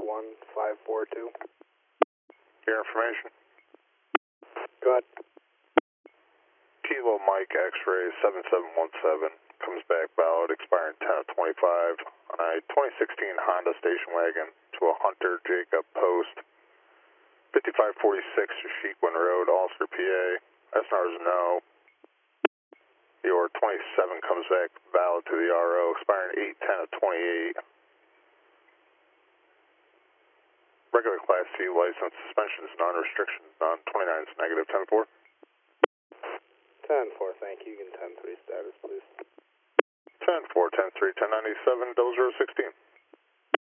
11542. Your information. Go ahead. Kilo Mike X-ray 7717 comes back valid, expiring 10 of 25 on a 2016 Honda station wagon to a Hunter Jacob Post, 5546 Sheikwen Road, Ulster, PA. SNR is no. Your 27 comes back valid to the RO, expiring 8-10 of 28. Regular Class C license, suspensions none, restrictions none, 29 is negative, 10-4. 10-4, thank you. You can 10-3 status, please. 10-4, 10-3, 1097, 0016.